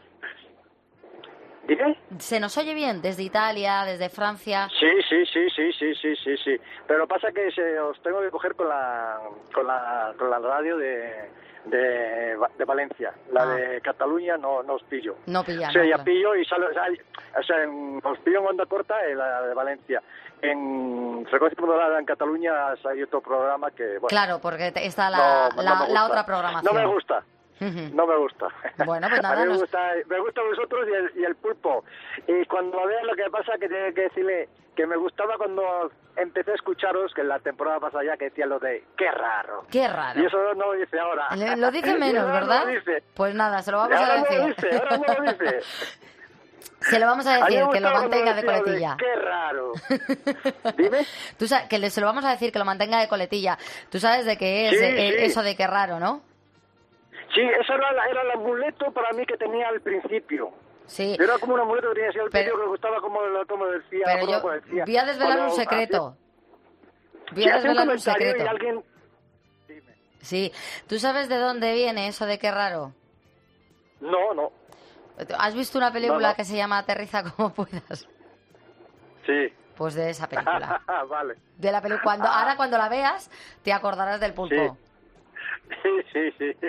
¿Dime? ¿Se nos oye bien desde Italia, desde Francia? Sí, sí, sí, sí, sí, sí, sí, sí. Pero pasa que se, os tengo que coger con la con la con la radio de de, de Valencia. La ah. de Cataluña no, no os pillo. No pilla. O sea, no, ya claro. pillo y sale, o sea, en, os pillo en onda corta en la de Valencia. En frecuencia modulada en Cataluña hay otro programa que, bueno, claro, porque está la, no, no la, me la gusta. otra programación. No me gusta. No me gusta. Bueno, pues nada, a mí me nos... gusta, me gusta vosotros y el, y el pulpo. Y cuando vean lo que pasa, que tengo que decirle que me gustaba cuando empecé a escucharos, que en la temporada pasada ya que decía lo de qué raro. Qué raro. Y eso no lo dice ahora. Le, lo dice menos, ¿verdad? No lo dice. Pues nada, se lo vamos ahora a decir. No lo dice, ahora no lo dice. Se lo vamos a decir, a que lo mantenga de coletilla. De, qué raro. Dime. Tú sabes, que le, se lo vamos a decir, que lo mantenga de coletilla. Tú sabes de qué es sí, eh, sí. eso de qué raro, ¿no? Sí, eso era, la, era el amuleto para mí que tenía al principio. Sí. Era como un amuleto que tenía así al pero, principio que me gustaba como, como decía. Pero como, yo como decía. voy a desvelar Cuando un secreto. Hacía, voy a desvelar un, un secreto. Y alguien... Dime. Sí. ¿Tú sabes de dónde viene eso de qué raro? No, no. ¿Has visto una película no, no. que se llama Aterriza como puedas? Sí. Pues de esa película. Vale. De la peli cuando ahora cuando la veas te acordarás del pulpo. Sí. Sí, sí, sí.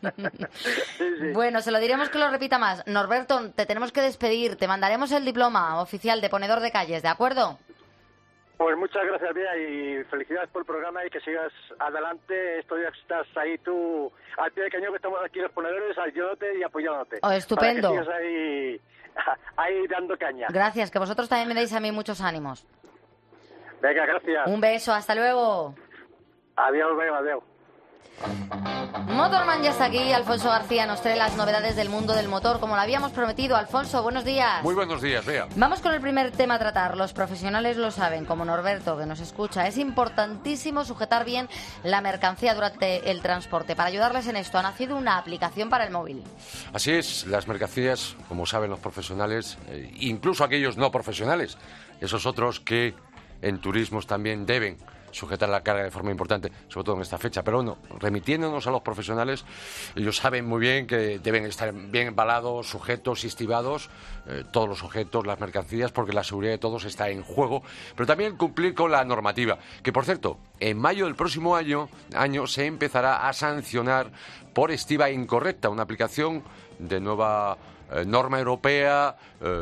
sí, sí. Bueno, se lo diremos que lo repita más. Norberto, te tenemos que despedir. Te mandaremos el diploma oficial de ponedor de calles, ¿de acuerdo? Pues muchas gracias, Bea, y felicidades por el programa y que sigas adelante. Estoy, estás ahí tú, al pie de cañón, que estamos aquí los ponedores, ayudándote y apoyándote. Oh, estupendo. Para que sigas ahí, ahí dando caña. Gracias, que vosotros también me dais a mí muchos ánimos. Venga, gracias. Un beso, hasta luego. Adiós, Bea, adiós. Motorman ya está aquí. Alfonso García nos trae las novedades del mundo del motor, como lo habíamos prometido. Alfonso, buenos días. Muy buenos días, Bea. Vamos con el primer tema a tratar. Los profesionales lo saben, como Norberto, que nos escucha. Es importantísimo sujetar bien la mercancía durante el transporte. Para ayudarles en esto, ha nacido una aplicación para el móvil. Así es, las mercancías, como saben los profesionales, eh, incluso aquellos no profesionales, esos otros que en turismos también deben sujetar la carga de forma importante, sobre todo en esta fecha. Pero bueno, remitiéndonos a los profesionales, ellos saben muy bien que deben estar bien embalados, sujetos y estibados, eh, todos los objetos, las mercancías, porque la seguridad de todos está en juego, pero también cumplir con la normativa, que por cierto, en mayo del próximo año, año se empezará a sancionar por estiba incorrecta, una aplicación de nueva Eh, norma europea,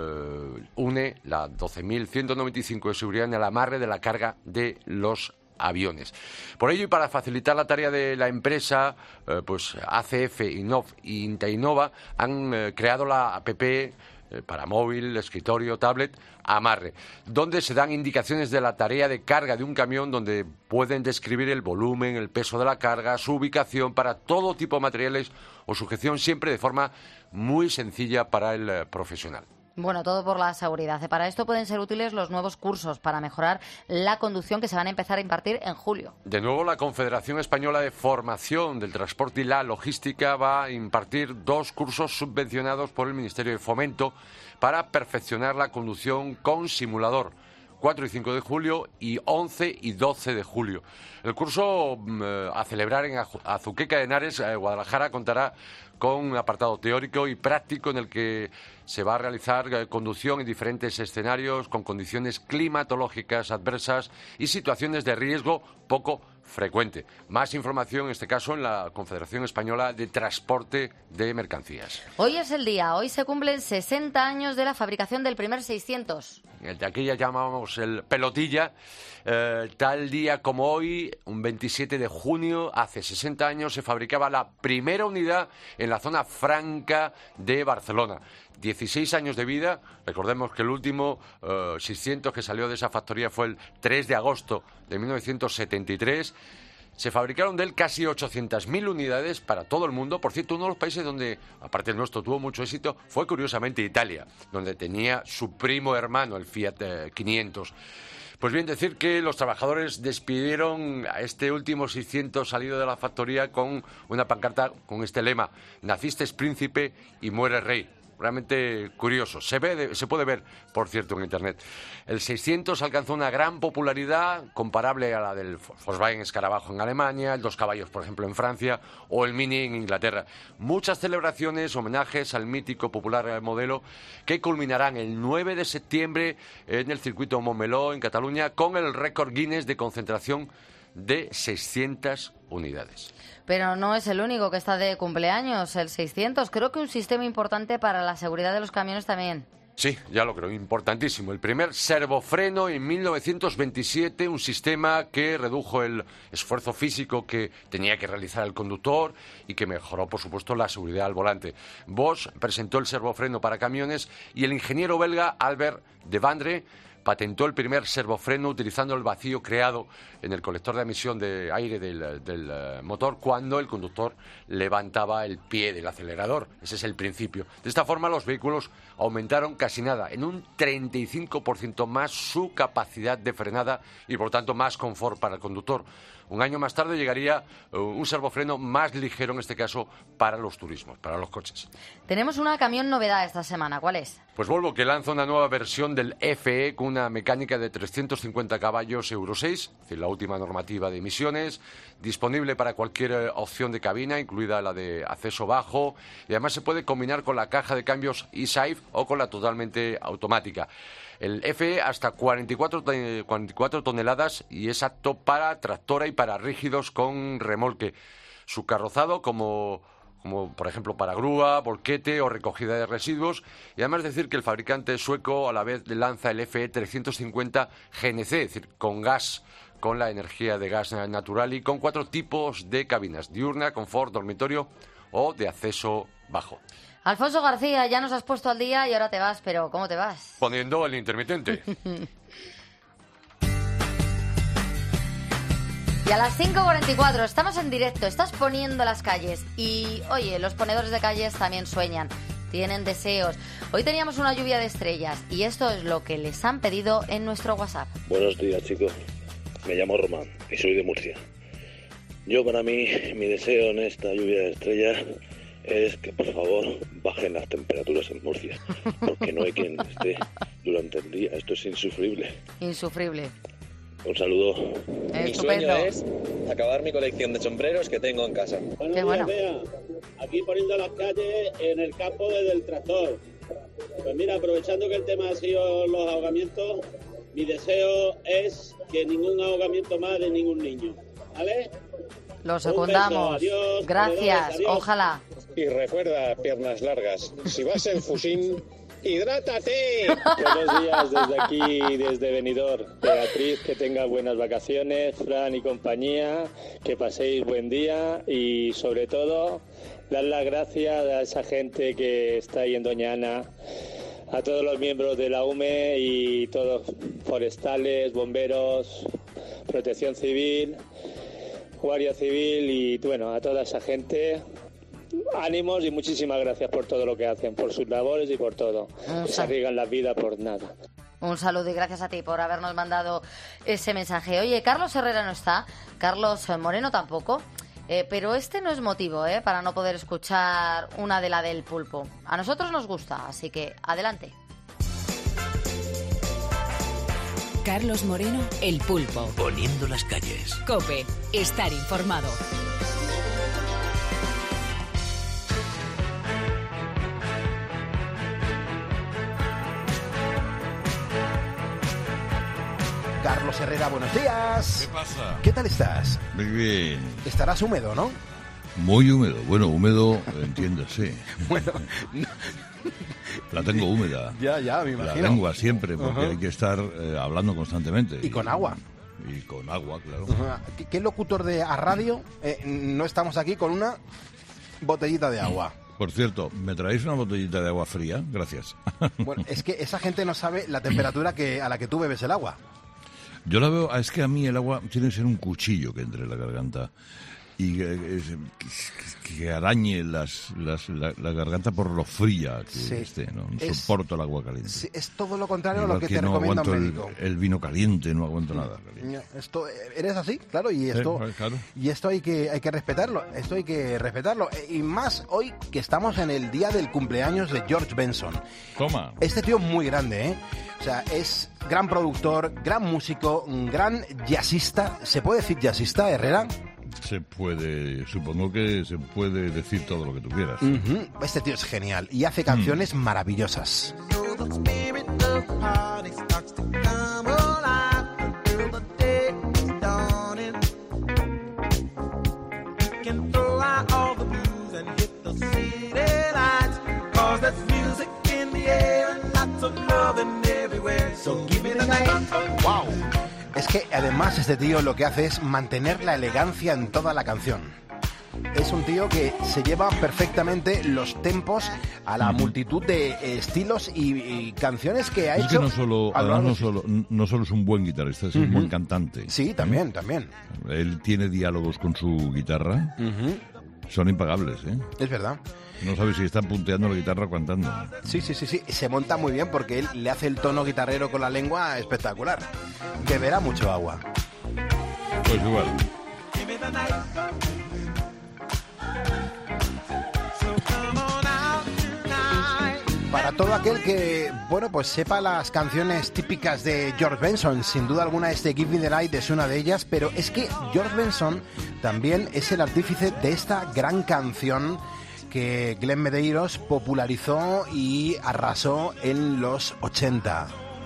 eh, une la doce mil ciento noventa y cinco de seguridad en el amarre de la carga de los aviones. Por ello, y para facilitar la tarea de la empresa, eh, pues A C F, Innov y Intainova han eh, creado la app eh, para móvil, escritorio, tablet, Amarre, donde se dan indicaciones de la tarea de carga de un camión, donde pueden describir el volumen, el peso de la carga, su ubicación para todo tipo de materiales o sujeción, siempre de forma muy sencilla para el eh, profesional. Bueno, todo por la seguridad. Para esto pueden ser útiles los nuevos cursos para mejorar la conducción que se van a empezar a impartir en julio. De nuevo, la Confederación Española de Formación del Transporte y la Logística va a impartir dos cursos subvencionados por el Ministerio de Fomento para perfeccionar la conducción con simulador. cuatro y cinco de julio y once y doce de julio. El curso eh, a celebrar en Azuqueca de Henares, eh, Guadalajara, contará con un apartado teórico y práctico en el que se va a realizar eh, conducción en diferentes escenarios con condiciones climatológicas adversas y situaciones de riesgo poco frecuente. Más información, en este caso, en la Confederación Española de Transporte de Mercancías. Hoy es el día, hoy se cumplen sesenta años de la fabricación del primer seiscientos. El de aquí ya llamamos el pelotilla. Eh, tal día como hoy, un veintisiete de junio, hace sesenta años, se fabricaba la primera unidad en la zona franca de Barcelona. dieciséis años de vida. Recordemos que el último eh, seiscientos que salió de esa factoría fue el tres de agosto de mil novecientos setenta y tres. Se fabricaron de él casi ochocientas mil unidades para todo el mundo. Por cierto, uno de los países donde, aparte del nuestro, tuvo mucho éxito fue, curiosamente, Italia, donde tenía su primo hermano, el Fiat eh, quinientos. Pues bien, decir que los trabajadores despidieron a este último seiscientos salido de la factoría con una pancarta con este lema: naciste príncipe y mueres rey. Realmente curioso. Se ve, se puede ver, por cierto, en Internet. El seiscientos alcanzó una gran popularidad comparable a la del Volkswagen Escarabajo en Alemania, el dos caballos, por ejemplo, en Francia, o el Mini en Inglaterra. Muchas celebraciones, homenajes al mítico popular modelo que culminarán el nueve de septiembre en el circuito Montmeló, en Cataluña, con el récord Guinness de concentración de seiscientas unidades. Pero no es el único que está de cumpleaños, el seiscientos. Creo que un sistema importante para la seguridad de los camiones también. Sí, ya lo creo, importantísimo. El primer servofreno en mil novecientos veintisiete, un sistema que redujo el esfuerzo físico que tenía que realizar el conductor y que mejoró, por supuesto, la seguridad al volante. Bosch presentó el servofreno para camiones y el ingeniero belga Albert de Vandre patentó el primer servofreno utilizando el vacío creado en el colector de emisión de aire del, del uh, motor cuando el conductor levantaba el pie del acelerador. Ese es el principio. De esta forma, los vehículos aumentaron casi nada, en un treinta y cinco por ciento más su capacidad de frenada y, por tanto, más confort para el conductor. Un año más tarde llegaría uh, un servofreno más ligero, en este caso, para los turismos, para los coches. Tenemos una camión novedad esta semana. ¿Cuál es? Pues Volvo, que lanza una nueva versión del F E con una mecánica de trescientos cincuenta caballos Euro seis, es decir, la última normativa de emisiones, disponible para cualquier eh, opción de cabina, incluida la de acceso bajo, y además se puede combinar con la caja de cambios eSafe o con la totalmente automática. El F E hasta cuarenta y cuatro toneladas y es apto para tractora y para rígidos con remolque. Su carrozado como... como por ejemplo para grúa, volquete o recogida de residuos. Y además decir que el fabricante sueco a la vez lanza el F E trescientos cincuenta G N C, es decir, con gas, con la energía de gas natural y con cuatro tipos de cabinas: diurna, confort, dormitorio o de acceso bajo. Alfonso García, ya nos has puesto al día y ahora te vas, pero ¿cómo te vas? Poniendo el intermitente. Y a las cinco cuarenta y cuatro estamos en directo, estás poniendo las calles y, oye, los ponedores de calles también sueñan, tienen deseos. Hoy teníamos una lluvia de estrellas y esto es lo que les han pedido en nuestro WhatsApp. Buenos días, chicos. Me llamo Román y soy de Murcia. Yo, para mí, mi deseo en esta lluvia de estrellas es que, por favor, bajen las temperaturas en Murcia, porque no hay quien esté durante el día. Esto es insufrible. Insufrible. Un saludo. Mi sueño es acabar mi colección de sombreros que tengo en casa. Qué bueno. Aquí poniendo las calles en el campo desde el tractor. Pues mira, aprovechando que el tema ha sido los ahogamientos, mi deseo es que ningún ahogamiento más de ningún niño. ¿Vale? Lo secundamos. Adiós, gracias. adiós. Ojalá. Y recuerda, piernas largas, si vas en Fusín, ¡hidrátate! Buenos días desde aquí, desde Benidorm. Beatriz, que tenga buenas vacaciones. Fran y compañía, que paséis buen día. Y sobre todo, dar las gracias a esa gente que está ahí en Doña Ana, a todos los miembros de la U M E y todos forestales, bomberos, protección civil, guardia civil y bueno, a toda esa gente. Ánimos y muchísimas gracias por todo lo que hacen, por sus labores y por todo. No se arriesgan la vida por nada. Un saludo y gracias a ti por habernos mandado ese mensaje. Oye, Carlos Herrera no está, Carlos Moreno tampoco, eh, pero este no es motivo eh, para no poder escuchar una de la del pulpo. A nosotros nos gusta, así que adelante. Carlos Moreno, El Pulpo. Poniendo las calles. COPE, estar informado. Carlos Herrera, buenos días. ¿Qué pasa? ¿Qué tal estás? Muy bien. Estarás húmedo, ¿no? Muy húmedo. Bueno, húmedo, entiéndase. Bueno, la tengo húmeda. Ya, ya, me imagino. La lengua siempre, porque Uh-huh. hay que estar eh, hablando constantemente. Y con agua. Y con agua, claro. Uh-huh. ¿Qué, qué locutor de a radio eh, no estamos aquí con una botellita de agua? Por cierto, ¿me traéis una botellita de agua fría? Gracias. Bueno, es que esa gente no sabe la temperatura que a la que tú bebes el agua. Yo la veo, es que a mí el agua tiene que ser un cuchillo que entre en la garganta y que, que, que arañe las, las, la, la garganta por lo fría que Sí. esté, ¿no? No Es- soporto el agua caliente. Sí, es todo lo contrario a Igual lo que, que te no recomienda un aguanto médico. el, el vino caliente, no aguanto nada. Esto, eres así, claro, y esto, Sí, claro. y esto hay que, hay que respetarlo, esto hay que respetarlo. Eh, Y más hoy que estamos en el día del cumpleaños de George Benson. Toma. Este tío es muy grande, ¿eh? O sea, es gran productor, gran músico, un gran jazzista. ¿Se puede decir jazzista, Herrera? Se puede, supongo que se puede decir todo lo que tú quieras. Ujú. Este tío es genial y hace canciones maravillosas. Wow. Es que además este tío lo que hace es mantener la elegancia en toda la canción. Es un tío que se lleva perfectamente los tempos a la multitud de eh, estilos y, y canciones que ha Es hecho. que no solo, a lo además largo no de- solo, no solo es un buen guitarrista, es un Ujú. buen cantante. Sí, también, también. Él tiene diálogos con su guitarra, son impagables, ¿eh? Es verdad. No sabes si está punteando la guitarra o cantando. Sí, sí, sí, sí. Se monta muy bien porque él le hace el tono guitarrero con la lengua espectacular. Beberá mucho agua. Pues igual. Para todo aquel que, bueno, pues sepa las canciones típicas de George Benson, sin duda alguna este Give Me the Night es una de ellas, pero es que George Benson también es el artífice de esta gran canción que Glenn Medeiros popularizó y arrasó en los ochenta.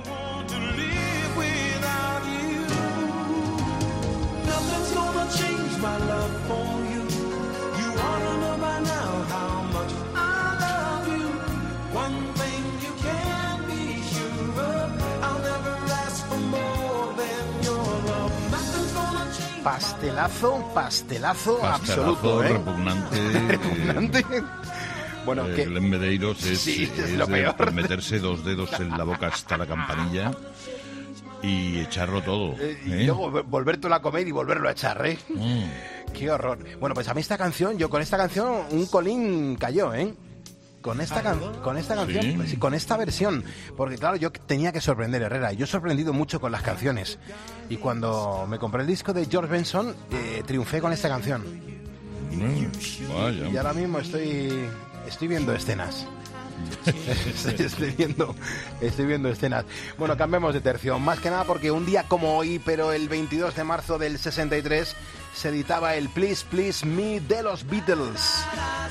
Nothing's gonna change my love for you. You ought to know by now how much I love you. One thing you can be sure of, I'll never ask for more than your love. Nothing's gonna change. Pastelazo, pastelazo, Pastelazo absoluto, ¿eh? repugnante. Repugnante. Bueno, eh, que- Glenn Medeiros es, Sí, es es lo de peor. meterse dos dedos en la boca hasta la campanilla. y echarlo todo. Eh, y ¿eh? luego volvértelo a comer y volverlo a echar, ¿eh? Mm. Qué horror. Bueno, pues a mí esta canción, yo con esta canción, un colín cayó, ¿eh? Con esta, can con esta canción, ¿Sí? pues, con esta versión, porque claro, yo tenía que sorprender, Herrera, yo he sorprendido mucho con las canciones, y cuando me compré el disco de George Benson, eh, triunfé con esta canción. Mm, vaya. Y ahora mismo estoy, estoy viendo escenas. estoy viendo estoy viendo escenas. Bueno, cambiemos de tercio, más que nada porque un día como hoy, pero el veintidós de marzo del sesenta y tres, se editaba el Please Please Me de los Beatles.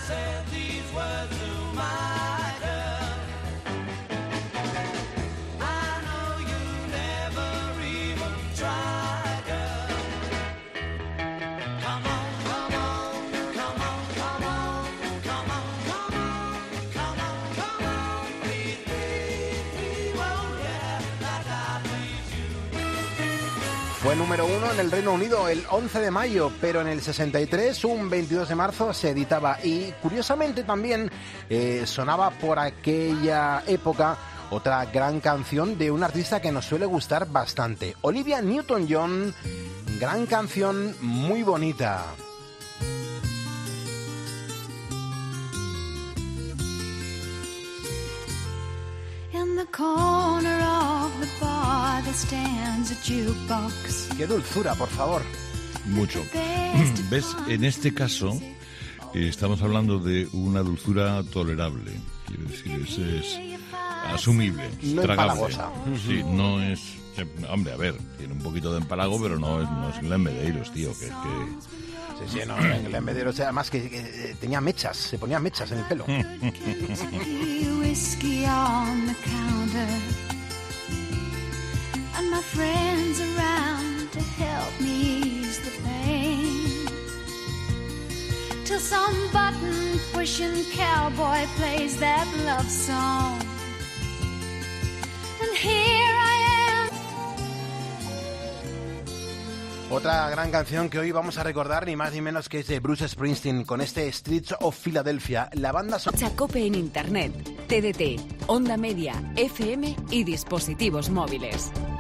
Fue número uno en el Reino Unido el once de mayo, pero en el sesenta y tres, un veintidós de marzo, se editaba. Y curiosamente también eh, sonaba por aquella época otra gran canción de un artista que nos suele gustar bastante, Olivia Newton-John, gran canción muy bonita. In the corner of the bar there stands a jukebox. Qué dulzura, por favor. Mucho. ¿Ves? En este caso eh, estamos hablando de una dulzura tolerable. Quiero decir, es, es asumible, No tragable. empalagosa. Sí, no es... eh, Hombre, a ver, tiene un poquito de empalago, pero no es, no es Glenn Medeiros, tío, que... que... Sí, sí, no, en Medeiros, además que, que eh, tenía mechas, se ponía mechas en el pelo. Whiskey on the counter, and my friends around to help me ease the pain. Till some button-pushing cowboy plays that love song, and here I am. Otra gran canción que hoy vamos a recordar, ni más ni menos que es de Bruce Springsteen, con este Streets of Philadelphia. La banda son... Chacope en Internet, T D T, Onda Media, F M y dispositivos móviles.